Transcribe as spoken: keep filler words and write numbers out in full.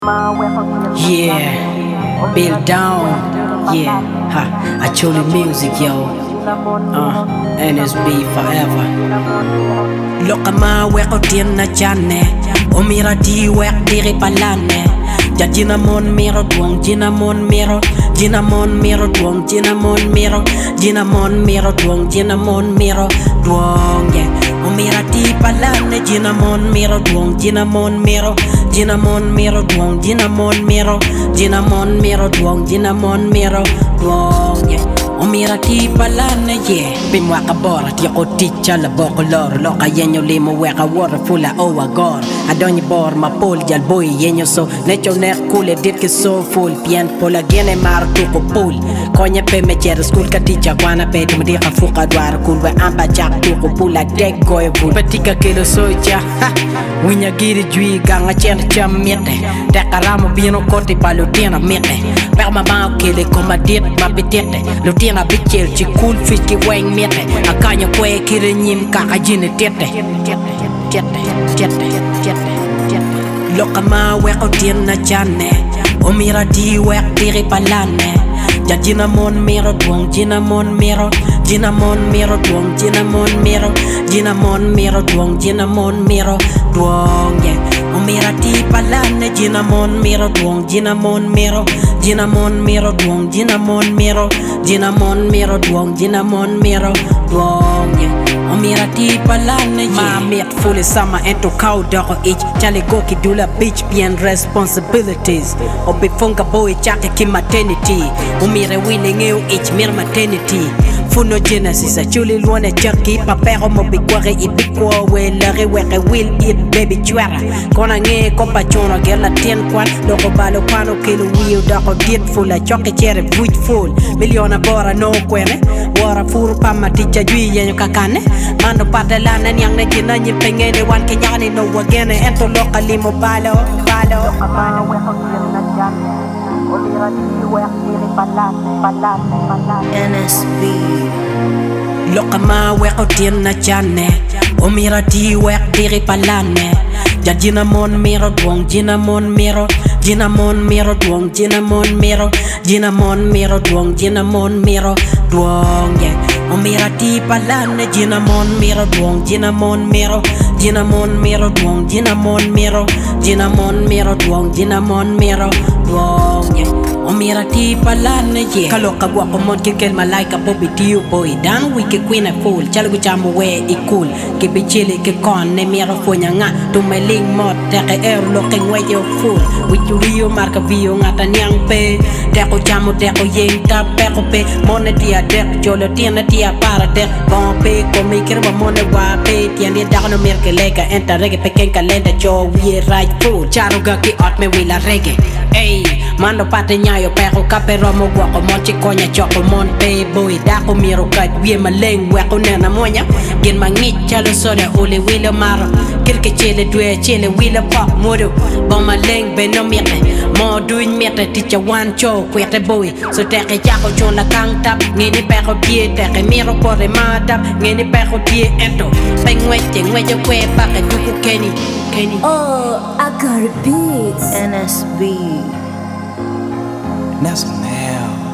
Yeah, Bill down. Yeah, ha, I truly music, yo. Uh, N S B forever. Look at my work out in the channel. Omira di work diri palane. Ja jinamon miro duong, jinamon miro, jinamon miro duong, jinamon miro, jinamon miro duong, jinamon miro duong, yeah. Omira di palane, jinamon miro duong, jinamon miro, jinamon miro duong, jinamon miro, jinamon miro duong, jinamon miro duong, yeah. Omira ti palane, yeah. Bimwaka bora, ti ako ticha la boko loro. Loka yenyo limo weka water fula owa gor. Adonyi bor ma pol jal boy yenyo so. Necho ner kule dit ke so full. Pien pola gene mar tuko pool. Konye pe me chere school ka ticha kwana pe. Tumdi ka fuka dwar kul we amba jak tuko pool like deck goye bull. Petika kilo soja, ha. Winya giri jui ganga chen cham miete. Dekaramo bino kote palutina miete. Perma ma kele koma dit ma bitete. Lutina bichel chi cool fish ki wang miete. Akanya kwe kire nyim kaka jine tete. Tete, tete, tete, tete. Loka ma weko tina chane. Omira di wek diri palane. Ja jinamon miro duong, jinamon miro, jinamon miro duong, jinamon miro, jinamon miro duong, jinamon miro duong, yeah. Omira di palane, jinamon miro duong, jinamon miro, jinamon miro duong, jinamon miro, jinamon miro duong, jinamon miro duong, yeah. Omira di palane, yeah. Ma met fully summer into cow dog each. Chale go ki dula bitch bien responsibilities. Obi funga boy chake ki maternity. Umire willing eu each mir maternity. Funo genesis a chuli luone chucky. Papero mo bikware ibikwa we lare weke will eat baby chwara. Kona nge kompa chono gela ten kwan. Loko balo kwano kilo wheel dako dit full a choke chere vuj full. Miliona bora no kwene. Wara furu pa maticha jui yenyo kakane. Mano patelana nyang ne kina nyipengene wan kenyani no wagene. Ento lokali mo balo, balo. Amano weko kina jane. N S B. Loka ma weko tina chane. Omira di wek diri palane. Ja jinamon miro duong, jinamon miro, jinamon miro duong, jinamon miro, jinamon miro duong, jinamon miro duong, yeah. Omira di palane, jinamon miro duong, jinamon miro, jinamon miro duong, jinamon miro, jinamon miro duong, jinamon miro duong, yeah. Omira ti palane, yeah. Kaloka guapo mon kikel malaika bobi tiu boy. Dan wiki queen a fool. Chalagu chambo we i cool. Kibi chili ke kon ne miro fonya nga. Tumeling mot teke er looking way yo fool. Wichu rio marka vio ngata nyang pe. Teko chamo teko yeng tap peko pe. Mone tia dek jolo tiana tia para dek. Bon pe komi kirwa mone wa pe. Tiandi dagno mirke lega enta rege peken kalenda cho we right fool. Charuga ki ot me wila rege. Ey, mando pate nyayo pero kapero mo guako monchi konya choko mon pe boy dako miro kat wie maleng weko nena monya gen mangit chalo soda ole wilo maro kirke chele dwe chele wilo pop modo bon maleng beno miete mo duin miete ticha wan cho kwete boy so teke chako chona kang tap ngeni pero tie teke miro pore matap ngeni pero tie ento pengweche ngweche kwe pake duku keni keni. Oh, I got a beat. N S B. That's Mel.